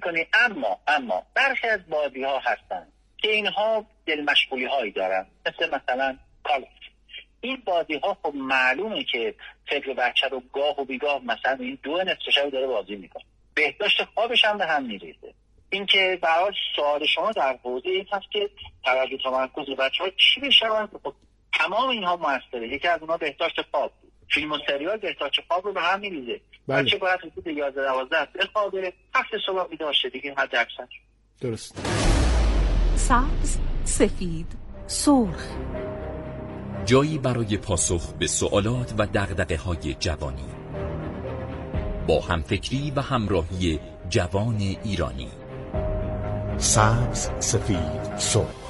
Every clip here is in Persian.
میکنی. اما برخی از بازی ها هستن که اینها دل مشغولی هایی دارن، مثلا کالاف. این بازی ها خب معلومه که فکر بچه رو گاه و بیگاه مثلا این 2 نصف شب داره بازی میکنه، بهداشت خوابش هم به هم میریزه. این که برای سوال شما در حوزه این هست که توجه تمرکز بچه‌ها چی بشن، خب تمام اینها موثره. یکی از اونها بهداشت خواب، فیلم و سریال بهداشت خواب رو به هم میریزه. بچه باید حدود 11-12 بخوابه، 7 صبح بیدار شه دیگه، حد اکثر. درست. سبز، سفید، سرخ، جایی برای پاسخ به سوالات و دغدغه‌های جوانی با همفکری و همراهی جوان ایرانی. سبز، سفید، سرخ.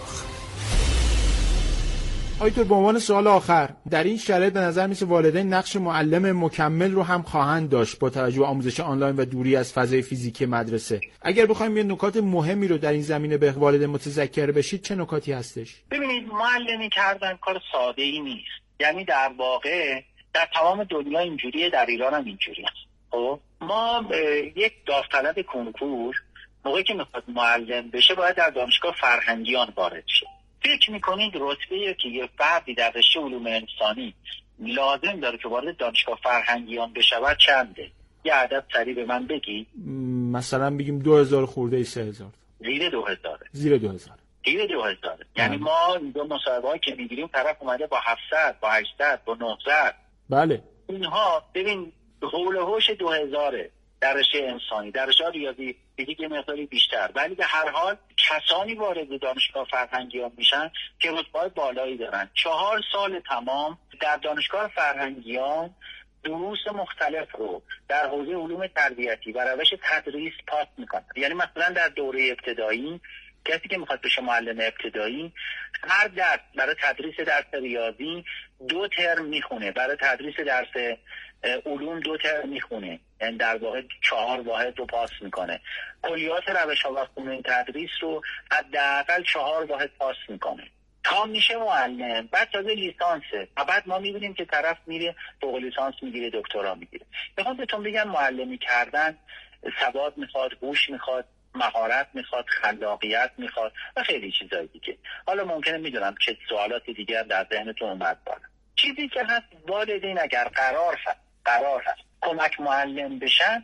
آیتور، به عنوان سوال آخر، در این شرایط به نظر میسه والدین نقش معلم مکمل رو هم خواهند داشت با توجه به آموزش آنلاین و دوری از فضای فیزیکی مدرسه. اگر بخوایم یه نکات مهمی رو در این زمینه به والدین متذکر بشید چه نکاتی هستش؟ ببینید، معلمی کردن کار ساده ای نیست. یعنی در واقع در تمام دنیا اینجوریه، در ایران هم اینجوریه. خب ما یک داوطلب کنکور موقعی که میخواد معلم بشه باید در دانشگاه فرهنگیان وارد شه. فکر میکنید رتبه‌ای که یه فردی در رشته علوم انسانی لازم داره که وارد دانشگاه فرهنگیان بشود چنده؟ یه عدد سریع به من بگی. مثلا بگیم 2000 خورده 3000. زیر 2000. زیر 2000. زیر 2000. یعنی ما دو مصاحبه‌ای که میگیریم طرف اومده با 700 با 800 با 900. بله. اینها ببین حول و حوش 2000 در رشته انسانی، در رشته ریاضی دیگه یه مقداری بیشتر، ولی به هر حال کسانی وارد دانشگاه فرهنگیان میشن که رتبه‌های بالایی دارن. 4 سال تمام در دانشگاه فرهنگیان دروس مختلف رو در حوزه علوم تربیتی و روش تدریس پاس میکنن. یعنی مثلا در دوره ابتدایی کسی که میخواد بشه معلم ابتدایی هر درس برای تدریس درس ریاضی 2 ترم میخونه، برای تدریس درس علوم 2 ترم میخونه، یعنی در واقع 4 واحد رو پاس میکنه. کلیات روش‌ها و فنون تدریس رو حداقل 4 واحد پاس میکنه تا میشه معلم. بعد تازه لیسانسه و بعد ما میبینیم که طرف میره فوق لیسانس میگیره، دکترا میگیره. میخوام بهتون بگم معلمی کردن سواد میخواد، هوش میخواد، مهارت میخواد، خلاقیت میخواد و خیلی چیزای دیگه. حالا ممکنه میدونم چه سوالات دیگه در ذهنتون اومد باشه. چیزی که هست والدین اگر قرار هست کمک معلم بشن،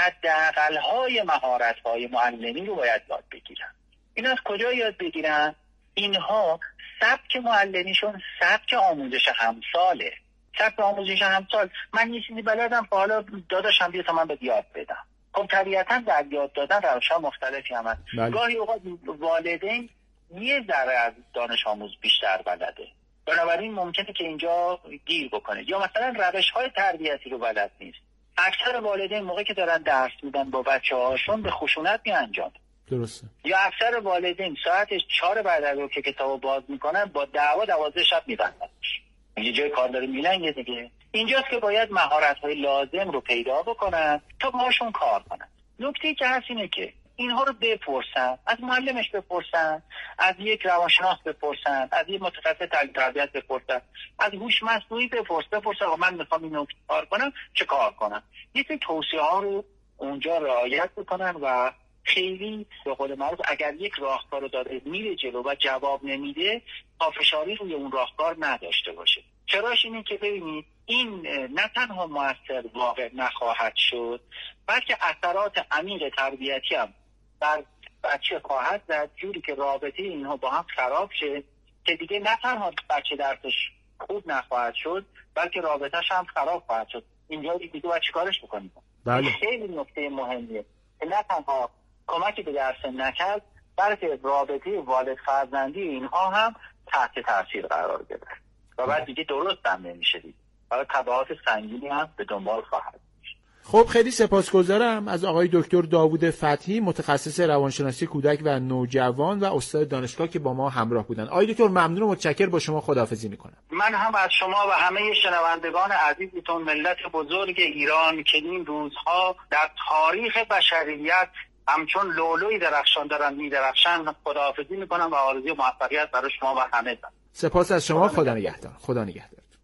حداقل‌های مهارت‌های معلمی رو باید یاد بگیرن. این از کجا یاد بگیرن؟ اینها سبک معلمیشون سبک آموزش همساله. سبک آموزش همسال، من یه چیزی بلدم که حالا داداشم بیا تا من بهت یاد بدم. خب طبیعتاً در یاد دادن روش‌ها مختلفی هست. گاهی اوقات والدین یه ذره از دانش آموز بیشتر بلده، بنابراین ممکنه که اینجا گیر بکنه، یا مثلا روش‌های تربیتی رو بلد نیست. اکثر والدین موقعی که دارن درس میدن با بچه‌هاشون به خشونت میانجامن. درسته. یا اکثر والدین ساعت 4 بعد از ظهر که کتابو باز میکنن با 12 شب میبندنش. یه جای کار داره میلنگه دیگه. اینجاست که باید مهارت‌های لازم رو پیدا بکنن تا باهاشون کار کنن. نکته‌ای که هست اینه که اینها رو بپرسن، از معلمش بپرسن، از یک روانشناس بپرسن، از یک متخصص تعلیم تربیت بپرسن، از هوش مصنوعی بپرسن من میخوام اینو کار کنم چه کار کنم. یه سری توصیه‌ها رو اونجا رعایت بکنن و خیلی به قول معروف اگر یک راهکار رو داره میره جلو و جواب نمیده، پافشاری روی اون راهکار نداشته باشه. چراش اینه که ببینید این نه تنها موثر واقع نخواهد شد، بلکه اثرات عمیق تربیتی هم بر بچه خواهد زد، جوری که رابطه اینها با هم خراب شه که دیگه نه تنها بچه درسش خوب نخواهد شد، بلکه رابطهش هم خراب خواهد شد. اینجا دیگه باید چیکارش بکنیم؟ بله. خیلی نکته مهمیه که نه تنها کمکی به درس نکرد، بلکه رابطه والد فرزندی اینها هم تحت تاثیر قرار گرفت و بعد دیگه درست هم نمیشه دید و تبعات سنگینی هم به دنبال خواهد. خب خیلی سپاسگزارم از آقای دکتر داوود فتحی، متخصص روانشناسی کودک و نوجوان و استاد دانشگاه که با ما همراه بودن. آقای دکتر ممنون و متشکر، با شما خداحافظی میکنم. من هم از شما و همه شنوندگان عزیزتون ملت بزرگ ایران که این روزها در تاریخ بشریت همچون لولوی درخشان دارن میدرخشن خداحافظی میکنم و آرزوی موفقیت برای شما و همه دارم. سپاس از شما. خدا نگهدار. خدا نگهدار.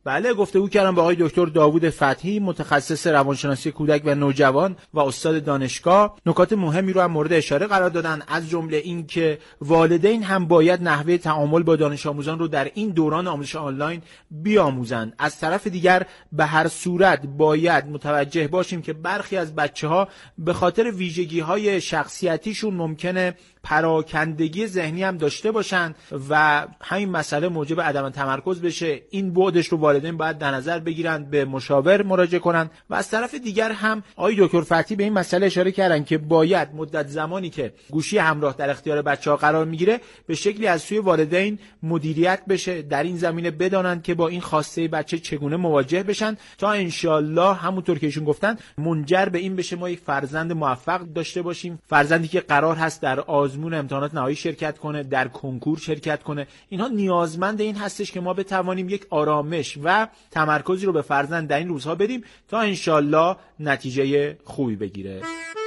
بله، گفتگو کردم با آقای دکتر داوود فتحی، متخصص روانشناسی کودک و نوجوان و استاد دانشگاه. نکات مهمی رو هم مورد اشاره قرار دادن، از جمله این که والدین هم باید نحوه تعامل با دانش آموزان رو در این دوران آموزش آنلاین بیاموزند. از طرف دیگر به هر صورت باید متوجه باشیم که برخی از بچه‌ها به خاطر ویژگی‌های شخصیتیشون ممکنه پراکندگی ذهنی هم داشته باشن و همین مسئله موجب عدم تمرکز بشه. این بعدش رو والدین باید در نظر بگیرن، به مشاور مراجعه کنن. و از طرف دیگر هم آقای دکتر فتحی به این مسئله اشاره کردن که باید مدت زمانی که گوشی همراه در اختیار بچه‌ها قرار میگیره به شکلی از سوی والدین مدیریت بشه، در این زمینه بدانند که با این خواسته بچه چگونه مواجه بشن تا انشالله همونطور که ایشون گفتن منجر به این بشه ما یک فرزند موفق داشته باشیم، فرزندی که قرار هست در آزمون امتحانات نهایی شرکت کنه، در کنکور شرکت کنه. اینها نیازمند این هستش که ما بتوانیم یک آرامش و تمرکزی رو به فرزند در این روزها بدیم تا انشالله نتیجه خوبی بگیره.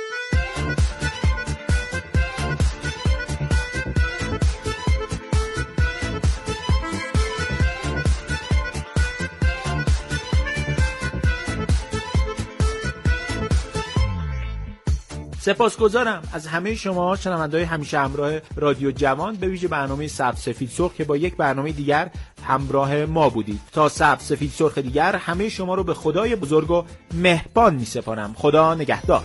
سپاسگزارم از همه شما شنونده‌های همیشه همراه رادیو جوان، به ویژه برنامه سبز سفید سرخ که با یک برنامه دیگر همراه ما بودید. تا سبز سفید سرخ دیگر همه شما رو به خدای بزرگ و مهربان می‌سپارم. خدا نگهدار.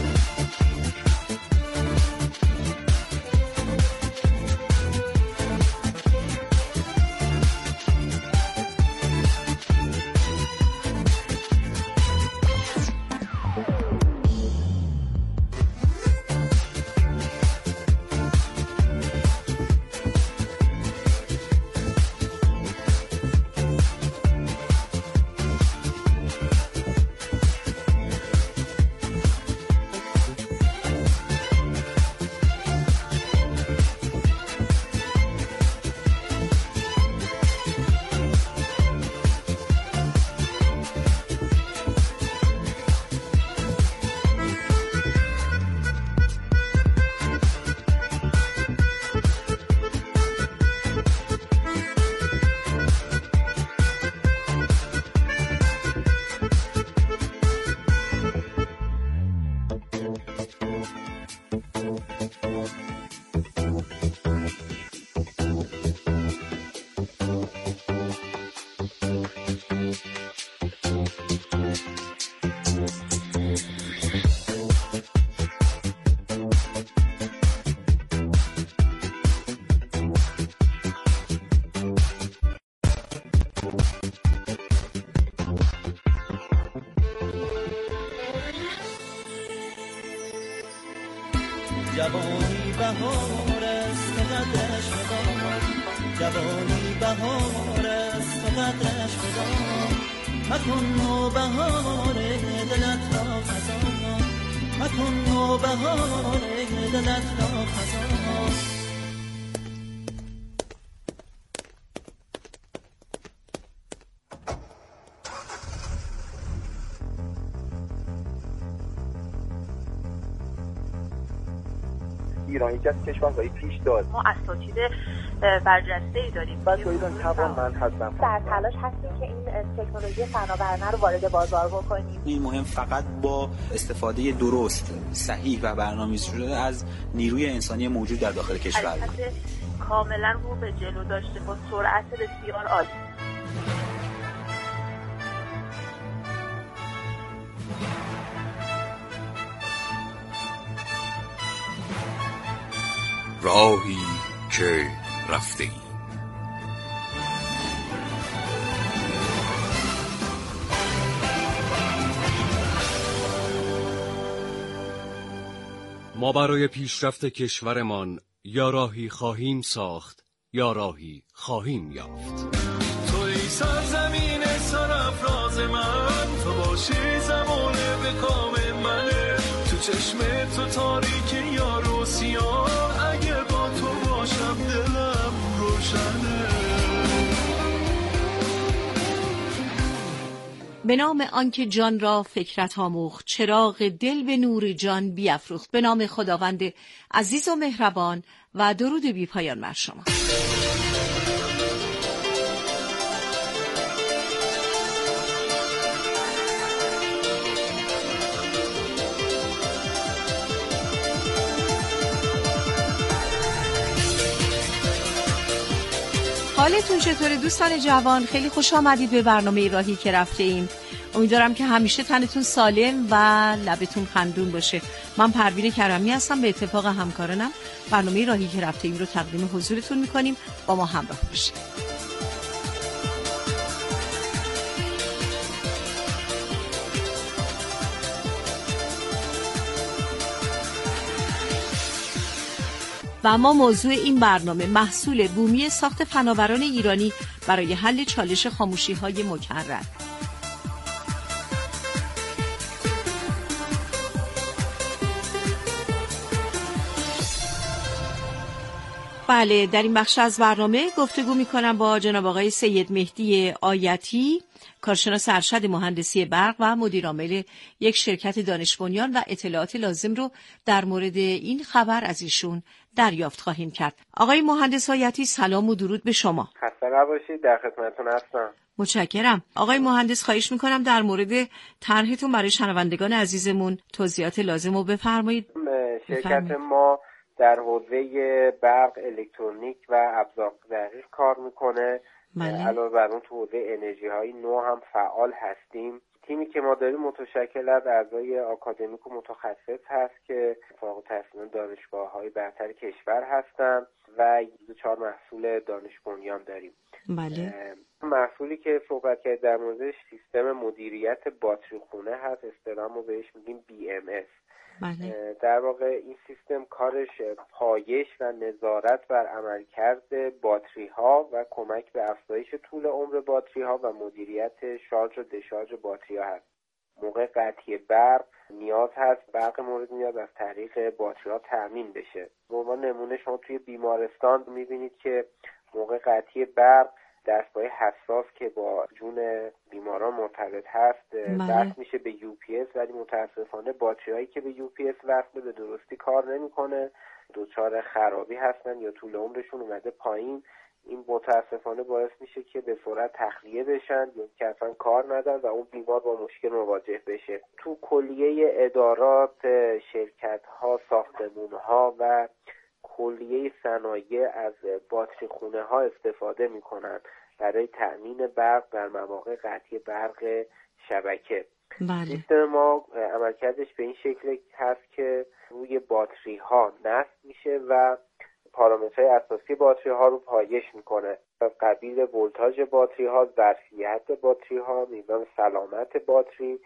جوانی بهار است و قدرش بدان، جوانی بهار است و قدرش بدان، مکن نوبهار دلت را خزان، مکن نوبهار دلت را خزان. ایران یکی از کشورهای پیشدار، ما اساتید برجسته‌ای داریم. ایران توانمند هستن. در تلاش هستیم که این تکنولوژی فناورانه رو وارد بازار بکنیم. این مهم فقط با استفاده درست، صحیح و برنامه‌ریزی شده از نیروی انسانی موجود در داخل کشور کاملا رو به جلو داشته با سرعت بسیار عالی. راهی که رفته ای. ما برای پیشرفت کشورمان یا راهی خواهیم ساخت یا راهی خواهیم یافت. توی سرزمین سرافراز من، تو باشی زمانه به کام منه، تو چشم تو تاریکی یار و سیاه، اگه با تو باشم دلم روشنه. به نام آنکه جان را فکرت آموخت، چراغ دل به نور جان بیافروخت. به نام خداوند عزیز و مهربان و درود بی پایان بر شما. حالتون چطوره دوستان جوان؟ خیلی خوش آمدید به برنامه راهی که رفته ایم. امیدوارم که همیشه تنتون سالم و لبتون خندون باشه. من پروین کرمی هستم، به اتفاق همکارانم برنامه راهی که رفته ایم رو تقدیم حضورتون میکنیم. با ما همراه باشید. و ما موضوع این برنامه محصول بومی ساخت فناوران ایرانی برای حل چالش خاموشی‌های مکرر. بله، در این بخش از برنامه گفتگو می‌کنم با جناب آقای سید مهدی آیتی، کارشناس ارشد مهندسی برق و مدیر عامل یک شرکت دانش بنیان، و اطلاعات لازم رو در مورد این خبر از ایشون دریافت خواهیم کرد. آقای مهندس آیتی، سلام و درود به شما. خسته نباشید، در خدمتتون هستم. متشکرم. آقای مهندس، خواهش میکنم در مورد طرحتون برای شنوندگان عزیزمون توضیحات لازم رو بفرمایید. شرکت ما در حوزه برق، الکترونیک و ابزار دقیق کار میکنه. علاوه بر اون تو حوزه انرژی های نو هم فعال هستیم. تیمی که ما داریم متشکل از اعضای آکادمیک و متخصص هست که فارغ التحصیلان دانشگاه‌های برتر کشور هستند و 4 محصول دانش بنیان داریم. بله. محصولی که صحبت کرد در موردش سیستم مدیریت باتری خونه هست، اصطلاحاً ما بهش میگیم BMS. بله. در واقع این سیستم کارش پایش و نظارت بر عملکرد باتری ها و کمک به افزایش طول عمر باتری ها و مدیریت شارژ و دشارژ باتری ها هست. موقع قطعی برق نیاز هست برق مورد نیاز از طریق باتری ها تأمین بشه. به عنوان نمونه شما توی بیمارستان میبینید که موقع قطعی برق دستگاه حساس که با جون بیماران مرتبط هست وصل میشه به UPS، ولی متاسفانه باتریایی که به UPS وصل به درستی کار نمیکنه، دچار خرابی هستن یا طول عمرشون اومده پایین. این متاسفانه باعث میشه که به سرعت تخلیه بشن یا که اصلا کار ندن و اون بیمار با مشکل مواجه بشه. تو کلیه ادارات، شرکت ها، ساختمون ها و کلیه صنایع از باتری خونه ها استفاده میکنن برای تأمین برق در مواقع قطعی برق شبکه. بله. سیستم ما عملکردش به این شکل هست که روی باتری ها نصب میشه و پارامترهای اساسی باتری ها رو پایش میکنه. از قبیل ولتاژ باتری ها، ظرفیت باتری ها، میزان سلامت باتری،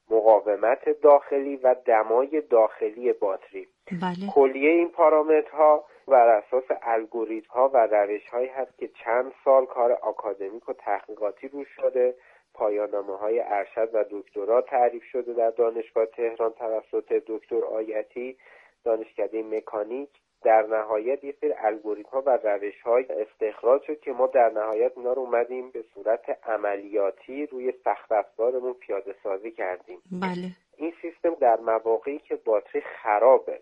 مقاومت داخلی و دمای داخلی باتری. بله. کلیه این پارامترها بر اساس الگوریتم ها و روش هایی هست که چند سال کار آکادمیک و تحقیقاتی روش شده. پایان‌نامه های ارشد و دکترا تعریف شده در دانشگاه تهران توسط دکتر آیتی، دانشکده مکانیک. در نهایت یه سری الگوریتم ها و روش های استخراج شد که ما در نهایت اینا رو اومدیم به صورت عملیاتی روی سخت افزارمون پیاده سازی کردیم. بله. این سیستم در مواقعی که باتری خرابه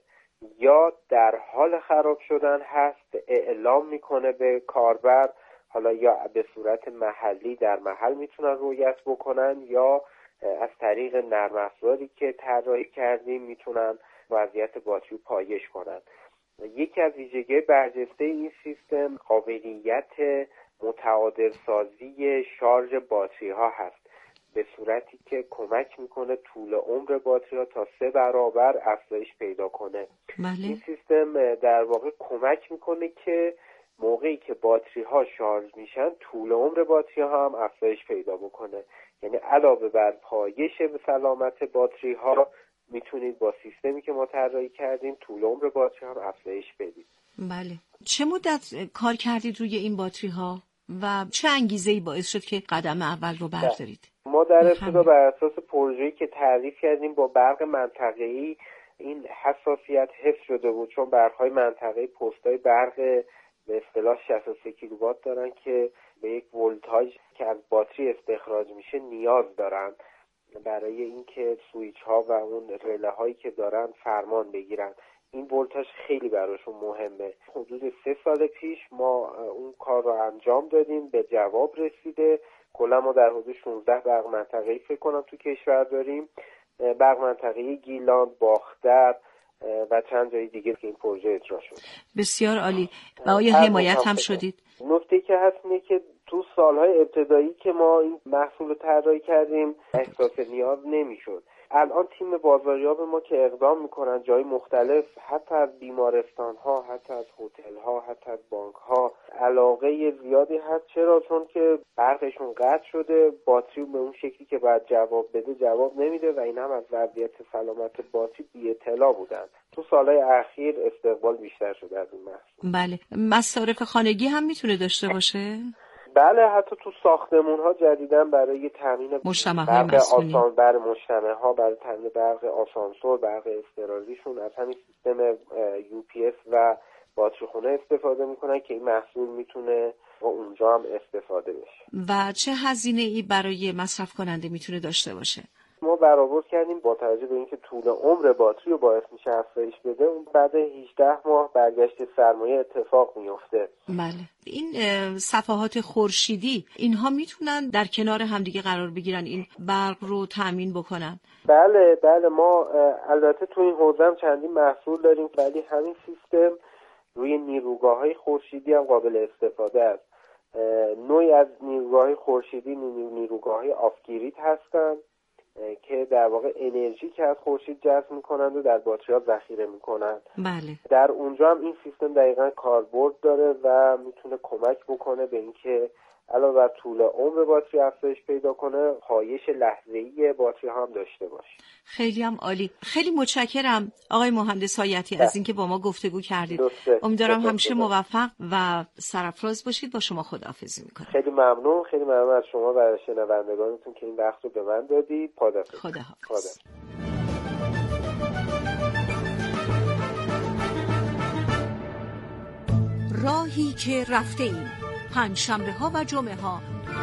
یا در حال خراب شدن هست اعلام میکنه به کاربر، حالا یا به صورت محلی در محل میتونن رؤیت بکنن یا از طریق نرم افزاری که طراحی کردیم میتونن وضعیت باتری پایش کنن. یکی از ویژگی برجسته این سیستم قابلیت متعادل سازی شارژ باتری ها هست، به صورتی که کمک میکنه طول عمر باتری ها تا 3 برابر افزایش پیدا کنه. بله. این سیستم در واقع کمک میکنه که موقعی که باتری ها شارژ میشن طول عمر باتری ها هم افزایش پیدا بکنه. یعنی علاوه بر پایش به سلامت باتری ها میتونید با سیستمی که ما طراحی کردیم طول عمر باتری هم افزایش بدید. بله. چه مدت کار کردید روی این باتری ها و چه انگیزه‌ای باعث شد که قدم اول رو بردارید؟ ما در ابتدا بر اساس پروژه‌ای که تعریف کردیم با برق منطقه‌ای این حساسیت حفظ شده بود، چون برق‌های منطقه‌ای پست‌های برق به اصطلاح 63 کیلووات دارن که به یک ولتاژ که از باتری استخراج میشه نیاز دارن برای اینکه سوئیچ ها و اون رله هایی که دارن فرمان بگیرن. این ولتاژ خیلی براشون مهمه. حدود 3 سال پیش ما اون کار رو انجام دادیم، به جواب رسیده. کلا ما در حدود 16 برق منطقه‌ای فکر کنم تو کشور داریم، برق منطقه‌ای گیلان، باختر و چند جای دیگه که این پروژه اجرا شد. بسیار عالی. و آیا حمایت هم شدید؟ نکته که هست اینه که تو سالهای ابتدایی که ما این محصول رو طراحی کردیم احساس نیاز نمیشد. الان تیم بازاریاب ما که اقدام میکنن جای مختلف، حتی از بیمارستان ها، حتی از هتل ها، حتی از بانک ها علاقه زیادی هست. چرا؟ چون که برقشون قطع شده، باتری به اون شکلی که باید جواب بده جواب نمیده و این هم از وضعیت سلامت باتری بی اطلاع بودن. تو سالهای اخیر استقبال بیشتر شده از این محصول. بله. مصارف خانگی هم میتونه داشته باشه؟ بله، حتی تو ساختمون ها جدیدن برای تامین مجتمع‌های مسکونی، برای مجتمع ها، برای تامین برق آسانسور، برق اضطراریشون از همین سیستم UPS و باتری خونه استفاده میکنن که این محصول میتونه اونجا هم استفاده بشه. و چه هزینه‌ای برای مصرف کننده میتونه داشته باشه؟ ما برآورد کردیم با توجه به اینکه طول عمر باتری رو باعث میشه افزایش بده، اون بعد 18 ماه برگشت سرمایه اتفاق میفته. بله. این صفحات خورشیدی اینها میتونن در کنار همدیگه قرار بگیرن این برق رو تامین بکنن؟ بله، ما البته تو این حوزه هم چندین محصول داریم، ولی همین سیستم روی نیروگاه‌های خورشیدی هم قابل استفاده است. نوعی از نیروگاه‌های خورشیدی نیروگاه‌های آفگرید هستن که در واقع انرژی که از خورشید جذب میکنند و در باتری‌ها ذخیره میکنند. بله. در اونجا هم این سیستم دقیقاً کاربرد داره و میتونه کمک بکنه به اینکه علاوه بر طول عمر باتری افزایش پیدا کنه، پایش لحظه‌ای باتری هم داشته باشه. خیلی هم عالی. خیلی متشکرم آقای مهندس حایتی از اینکه با ما گفتگو کردید. امیدوارم همیشه موفق و سرافراز باشید. با شما خداحافظی میکنم. خیلی ممنون از شما و شنوندگانتون که این وقت رو به من دادید. خداحافظ. راهی که رفته ایم، پنجشنبه ها و جمعه ها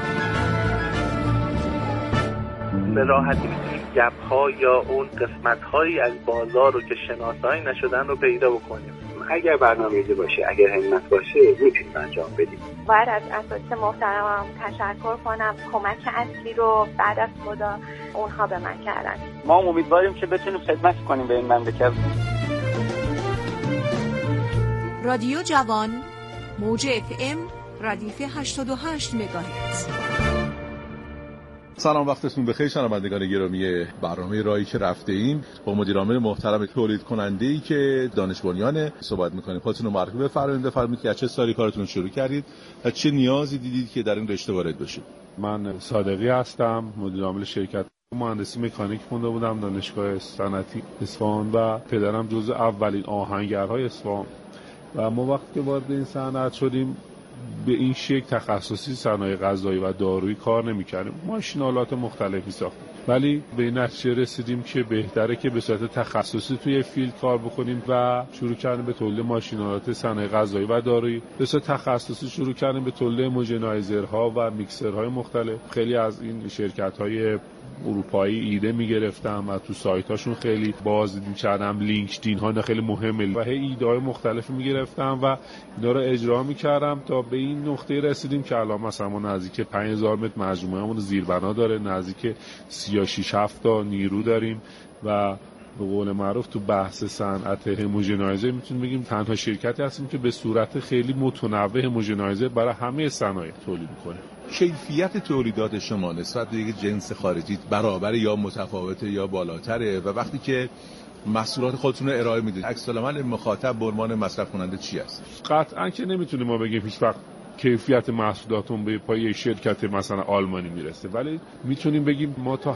به راحتی میتونیم گپ ها یا اون قسمت هایی از بازار رو که شناسایی نشدن رو پیدا بکنیم. اگر برنامه‌ریزی باشه، اگر همت باشه، میتونیم انجام بدیم. باید از اساتید محترمم تشکر کنم، کمک اصلی رو بعد از خدا اونها به من کردن. ما امیدواریم که بتونیم خدمت کنیم به این مملکت. رادیو جوان، موج FM، ردیف 88 مگاهرتز. سلام، وقتتون بخیر شنوندگان گرامی برنامه راهی که رفته ایم. با مدیرعامل محترم تولید کننده‌ای که دانش بنیان صحبت می‌کنیم. خودتون رو معرفی بفرمایید که چه سالی کارتون رو شروع کردید و چه نیازی دیدید که در این رشته وارد بشید. من صادقی هستم، مدیرعامل شرکت. مهندسی مکانیک خونده بودم دانشگاه صنعتی اصفهان و پدرم جزو اولین آهنگرهای اصفهان و ما وقتی که وارد این صنعت شدیم به این شکل تخصصی صنایع غذایی و دارویی کار نمی‌کردیم. ماشین‌آلات مختلفی ساختیم، ولی به این نتیجه رسیدیم که بهتره که به صورت تخصصی توی فیلد کار بکنیم و شروع کردیم به تولید ماشین‌آلات صنایع غذایی و دارویی. به صورت تخصصی شروع کردیم به تولید هوموژنایزرها و میکسرهای مختلف. خیلی از این شرکت‌های اروپایی ایده میگرفتم و تو سایتاشون خیلی بازدید می‌کردم، لینکدین ها خیلی مهمه و هی ایده های مختلف میگرفتم و اینا رو اجرا می‌کردم تا به این نقطه رسیدیم که الان مثلا ما نزدیک 5000 متر مجموعه‌مون زیربنا داره، نزدیک 36-7 تا نیرو داریم و به قول معروف تو بحث صنعت هوموژنایزر میتونیم بگیم تنها شرکتی هستیم که به صورت خیلی متنوع هوموژنایزر برای همه صنایع تولید می‌کنه. کیفیت تولیدات شما نسبت به یک جنس خارجی برابر یا متفاوته یا بالاتره و وقتی که محصولات خودتون رو ارائه میدید عکس العمل مخاطب به عنوان مصرف کننده چی است؟ قطعاً که نمیتونیم ما بگیم هیچ وقت کیفیت محصولاتون به پای شرکت مثلا آلمانی میرسه، ولی میتونیم بگیم ما تا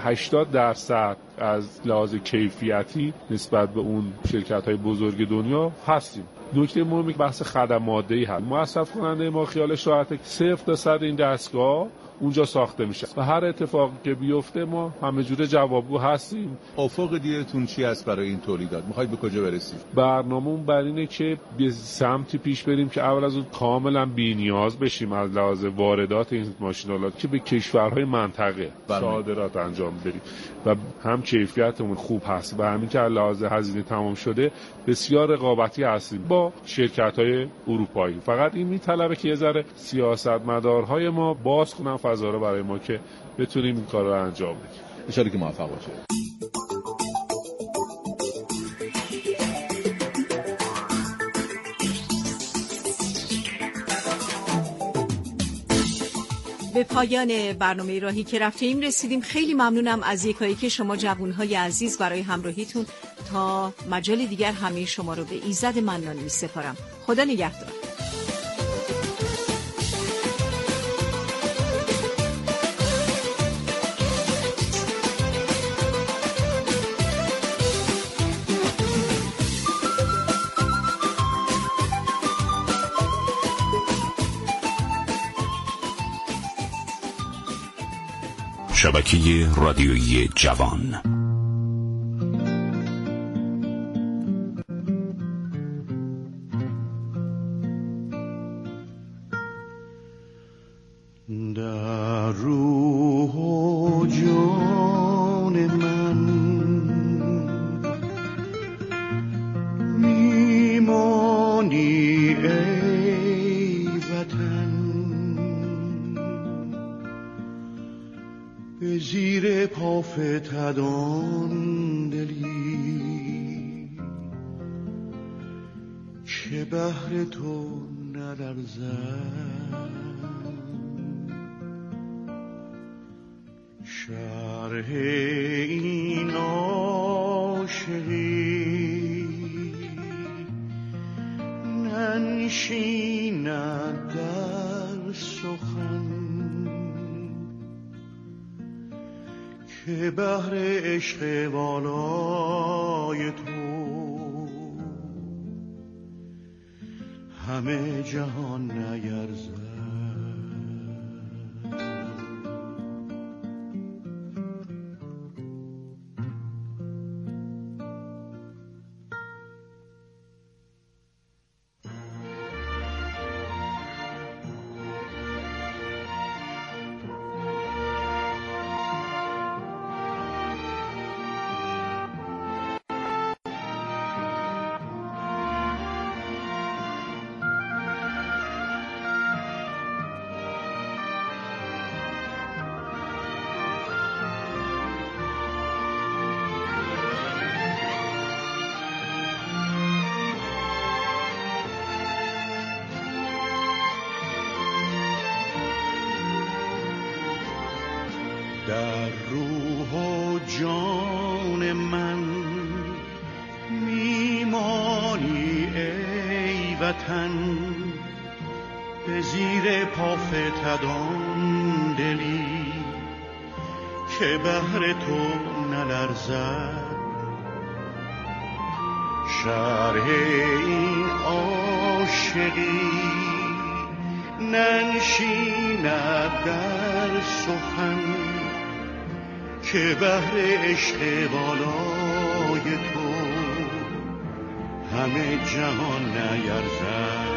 80% از لحاظ کیفیتی نسبت به اون شرکت‌های بزرگ دنیا هستیم. نکته مهمی که بحث خدمات‌دهی هست. مصرف کننده ما خیالش راحته 0 تا 100 این دستگاه اونجا ساخته میشه و هر اتفاقی که بیفته ما همه جوره جوابگو هستیم. افق دیرتون چی است برای این تولیدات؟ میخواید به کجا برسید؟ برنامه‌مون بر اینه که به سمتی پیش بریم که اول از اون کاملا بی‌نیاز بشیم از لحاظ واردات این ماشین‌آلات که به کشورهای منطقه صادرات انجام بدیم و هم کیفیتمون خوب هست و همین که از لحاظ هزینه تمام شده بسیار رقابتی هستیم با شرکت‌های اروپایی. فقط این میطلبه که یه ذره سیاستمدارهای ما باز کنن فضا رو برای ما که بتونیم این کار رو انجام بدیم. ان شاءالله که موفق باشید. به پایان برنامه راهی که رفتیم رسیدیم. خیلی ممنونم از یکایی که شما جوانهای عزیز برای همراهیتون. تا مجال دیگر همه شما رو به ایزد منان می سپارم. خدا نگهدار. شبکه رادیویی جوان. در روح و جان من میمانی ای وطن، به زیر پا فتدان دلی که بهر تو نلرزد. شرح این عاشقی ننشیند در سخن، که بهر عشق والای تو همه جهان نیرزد. در روح و جان من میمانی ای وطن، به زیر پا فتدان دلی که بهر تو نلرزد. شرح این عاشقی ننشیند در سخن، که بهر عشق بالای تو همه جهان نیرزد.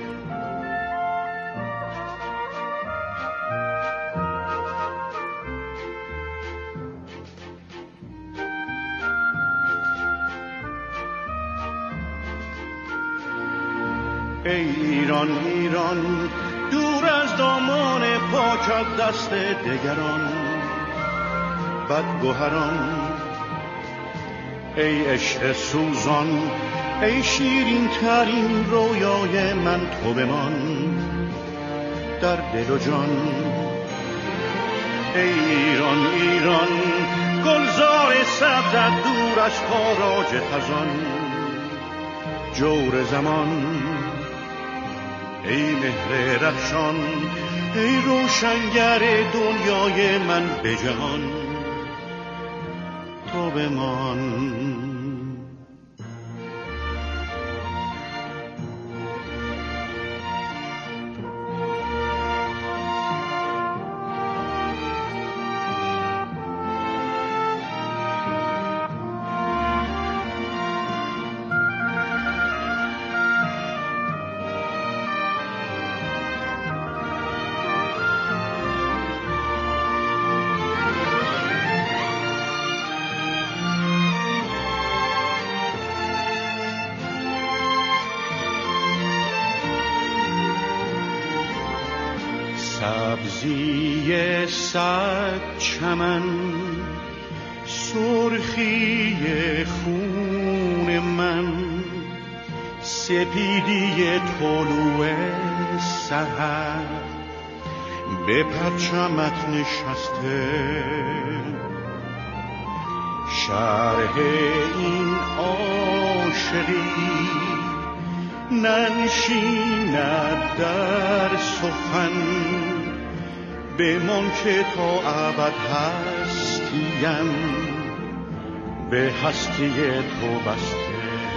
ای ایران ایران دور از دامان پاکت دست دگران بدگوهران، ای عشق سوزان ای شیرین ترین رویای من، تو بمان در دل و جان. ای ایران ایران گلزار سبزت دور از تاراج خزان، جور زمان ای مهر رخشان ای روشنگر دنیای من به جهان، تو بمان. سبزی صد چمن سرخی خون من، سپیدی طلوع سحر به پرچمت نشسته، شرح این عاشقی ننشیند در سخن، بمان که تا ابد هستیم به هستی تو بسته.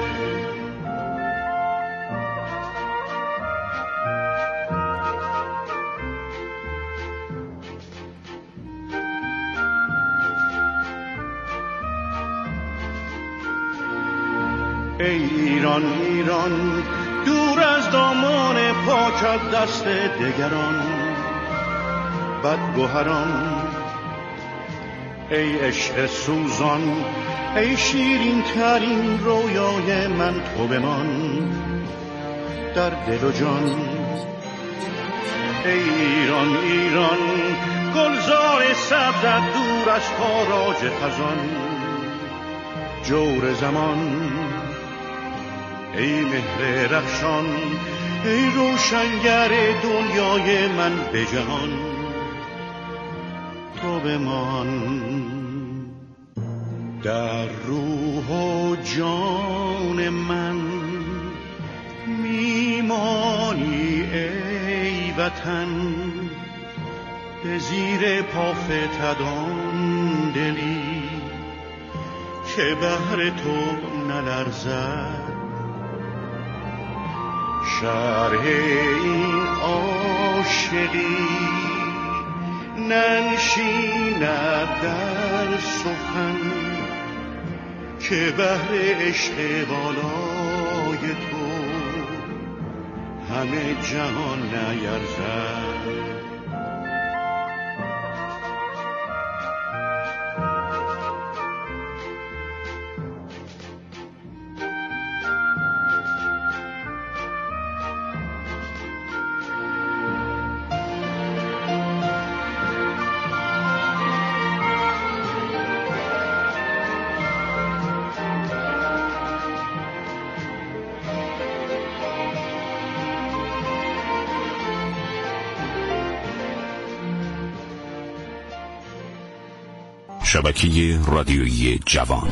ای ایران ایران دور از دامان پاکت دست دگران بدگوهران، ای عشق سوزان ای شیرین ترین رویای من، تو بمان در دل و جان. ای ایران ایران گلزار سبزت دور از تاراج خزان، جور زمان ای مهر رخشان ای روشنگر دنیای من به جهان، تو بمان در روح و جان من، میمانی ای وطن به زیر پا فتدان دلی که بهر تو نلرزد. شرح این عاشقی ننشیند در سخن، که بهر عشق بالای تو همه جهان نیرزد. شبکه رادیویی جوان.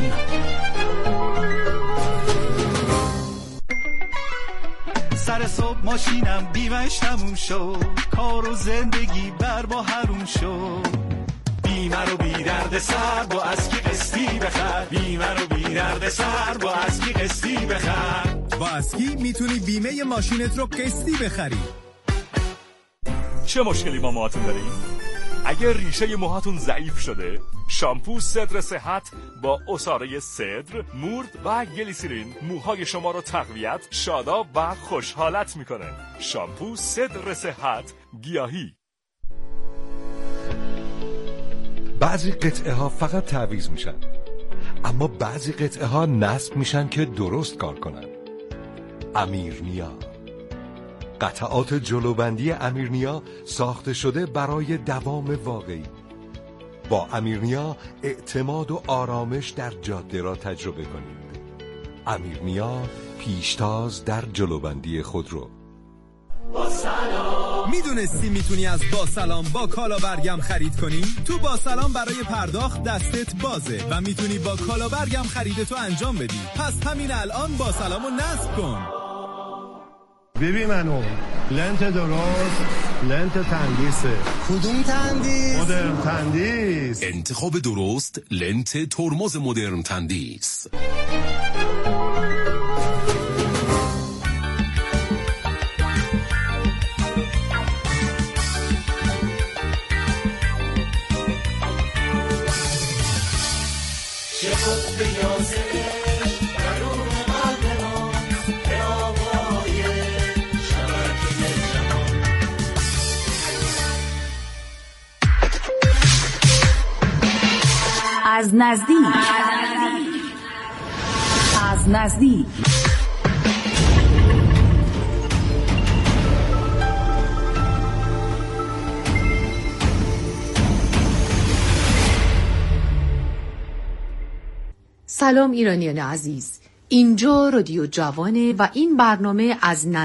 سر صبح ماشینم بیمش تموم شد، کار و زندگی بر با حروم شد. بیمه رو بی درد سر با اسکی قسطی بخر، بیمه رو بی درد سر با اسکی قسطی بخر. با اسکی میتونی بیمه ماشینت رو قسطی بخری. چه مشکلی با موهاتون داریم؟ اگر ریشه موهاتون ضعیف شده، شامپو صدر صحت با عصاره صدر، مورد و گلیسرین موهای شما رو تقویت، شاداب و خوشحالت میکنه. شامپو صدر صحت گیاهی. بعضی قطعه ها فقط تعویض میشن، اما بعضی قطعه ها نصب میشن که درست کار کنن. امیرنیا، قطعات جلوبندی امیرنیا ساخته شده برای دوام واقعی. با امیرنیا اعتماد و آرامش در جاده را تجربه کنید. امیرنیا، پیشتاز در جلوبندی خودرو. با سلام. میدونستی میتونی از با سلام با کالا برگم خرید کنی؟ تو با سلام برای پرداخت دستت بازه و میتونی با کالا برگم خریدتو انجام بدی. پس همین الان با سلامو نصب کن. ببین منو لنت درست، لنت تندیسه. کدوم تندیس؟ مدرن تندیس. انتخاب درست، لنت ترمز مدرن تندیس. از نزدیک سلام ایرانیان عزیز، اینجا رادیو جوانه و این برنامه از